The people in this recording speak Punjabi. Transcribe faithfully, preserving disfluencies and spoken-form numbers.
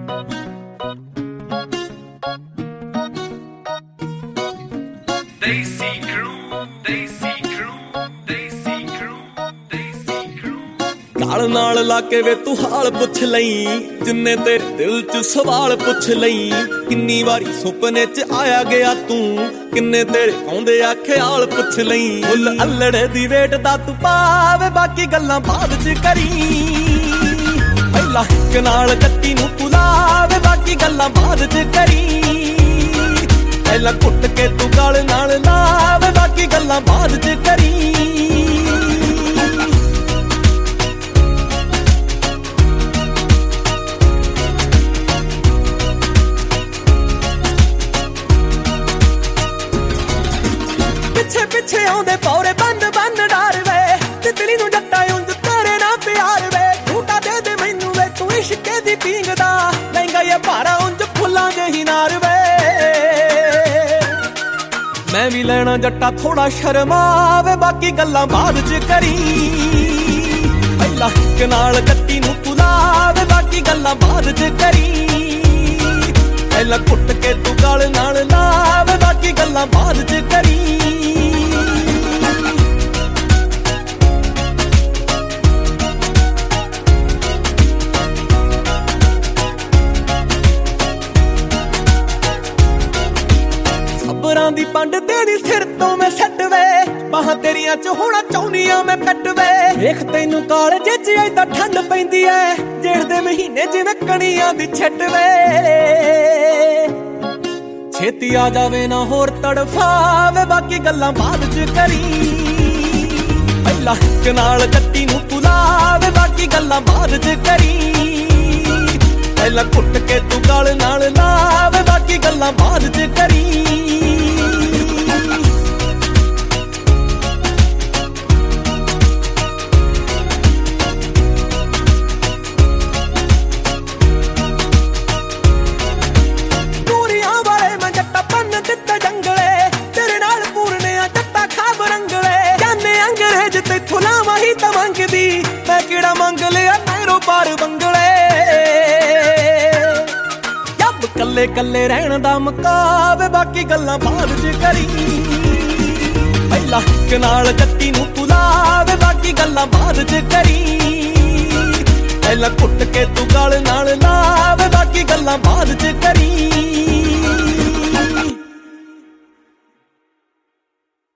Desi Crew, Desi Crew, Desi Crew, Desi Crew। ਗਾਲ ਨਾਲ ਲਾ ਕੇ ਵੇ ਤੂੰ ਹਾਲ ਪੁੱਛ ਲਈ, ਜਿੰਨੇ ਤੇਰੇ ਦਿਲ ਚ ਸਵਾਲ ਪੁੱਛ ਲਈ। ਕਿੰਨੀ ਵਾਰੀ ਸੁਪਨੇ ਚ ਆਇਆ ਗਿਆ ਤੂੰ, ਕਿੰਨੇ ਤੇਰੇ ਆਉਂਦੇ ਆ ਖਿਆਲ ਪੁੱਛ ਲਈ। ਫੁੱਲ ਅਲੜੇ ਦੀ ਵੇਟ ਦਾ ਤੂੰ ਪਾਵੇ, ਬਾਕੀ ਗੱਲਾਂ ਬਾਅਦ ਚ ਕਰੀ। ਪਹਿਲਾਂ ਇੱਕ ਨਾਲ ਕੱਟੀ ਨੂੰ ਤੂੰ ਲਾਵੇ, ਬਾਕੀ ਗੱਲਾਂ ਬਾਅਦ ਚ ਕਰੀ। ਪਹਿਲਾਂ ਕੁੱਟ ਕੇ ਤੂੰ ਗਾਲ ਨਾਲ ਲਾਵੇ, ਬਾਕੀ ਗੱਲਾਂ ਬਾਅਦ ਚ ਕਰੀ। ਪਿੱਛੇ ਪਿੱਛੇ ਆਉਂਦੇ ਪੌਰੇ ਬੰਦ ਬੰਦ ਡਰ ਵੇ, ਤਿਤਲੀ ਨੂੰ ਜੱਟਾ ਉਂਝ ਤੇਰੇ ਨਾਲ ਪਿਆਰ ਵੇ। ਝੂਟਾ ਦੇ ਦੇ ਮੈਨੂੰ ਵੇ ਤੂੰ ਇਸ਼ਕੇ ਦੀ ਪੀਂਗ ਦਾ, ਲਹਿੰਗਾ ਇਹ ਭਾਰਾ ਉਂਝ ਫੁੱਲਾਂ ਜਿਹੀ ਨਾਰ ਵੇ। ਮੈਂ ਵੀ ਲੈਣਾ ਜੱਟਾ ਥੋੜਾ ਸ਼ਰਮਾਵੇ, ਬਾਕੀ ਗੱਲਾਂ ਬਾਅਦ ਚ ਕਰੀ। ਪਹਿਲਾਂ ਇੱਕ ਨਾਲ ਕੱਟੀ ਨੂੰ ਤੂੰ ਲਾਵੇ, ਬਾਕੀ ਗੱਲਾਂ ਬਾਅਦ ਚ ਕਰੀ। ਪਹਿਲਾਂ ਕੁੱਟ ਕੇ ਤੂੰ ਗਾਲ ਨਾਲ ਲਾਵੇ, ਬਾਕੀ ਗੱਲਾਂ ਬਾਅਦ ਚ ਕਰੀ। ਖਬਰਾਂ ਦੀ ਪੰਡ ਤੇਰੀ ਸਿਰ ਤੋਂ ਮੈਂ ਛੱਡ ਵੇ, ਬਾਹਾਂ ਤੇਰੀਆਂ ਚ ਹੋਣਾ ਚਾਹੁੰਦੀਆਂ ਮੈਂ ਕੱਟ ਵੇ। ਵੇਖ ਤੈਨੂੰ ਕਾਲਜੇ ਚ ਏਦਾਂ ਠੰਡ ਪੈਂਦੀ ਐ, ਜੇਠ ਦੇ ਮਹੀਨੇ ਜਿਵੇਂ ਕਣੀਆਂ ਦੀ ਛੱਟ ਵੇ। ਛੇਤੀ ਆ ਜਾਵੇ ਨਾ ਹੋਰ ਤੜਫਾਵੇ, ਬਾਕੀ ਗੱਲਾਂ ਬਾਅਦ ਚ ਕਰੀ। ਪਹਿਲਾਂ ਇੱਕ ਨਾਲ ਕੱਟੀ ਨੂੰ ਤੂੰ ਲਾਵੇ, ਬਾਕੀ ਗੱਲਾਂ ਬਾਅਦ ਚ ਕਰੀ। ਪਹਿਲਾਂ ਕੁੱਟ ਕੇ ਤੂੰ ਗਾਲ ਨਾਲ ਲਾਵੇ, ਬਾਕੀ ਗੱਲਾਂ ਬਾਅਦ ਚ ਕਰੀ। ਤਾਂ ਮੰਗਦੀ ਮੈਂ ਕਿਹੜਾ ਮੰਗ ਲਿਆ ਨਹਿਰੋਂ ਪਾਰ ਬੰਗਲੇ। ਜੱਬ ਕੱਲੇ ਕੱਲੇ ਰਹਿਣ ਦਾ ਮੁਕਾਵੇ, ਬਾਕੀ ਗੱਲਾਂ ਬਾਅਦ ਚ ਕਰੀ। ਪਹਿਲਾਂ ਇੱਕ ਨਾਲ ਕੱਟੀ ਨੂੰ ਤੂੰ ਲਾਵੇ, ਬਾਕੀ ਗੱਲਾਂ ਬਾਅਦ ਚ ਕਰੀ। ਪਹਿਲਾਂ ਕੁੱਟ ਕੇ ਤੂੰ ਗਾਲ ਨਾਲ ਲਾਵੇ, ਬਾਕੀ ਗੱਲਾਂ ਬਾਅਦ ਚ ਕਰੀ।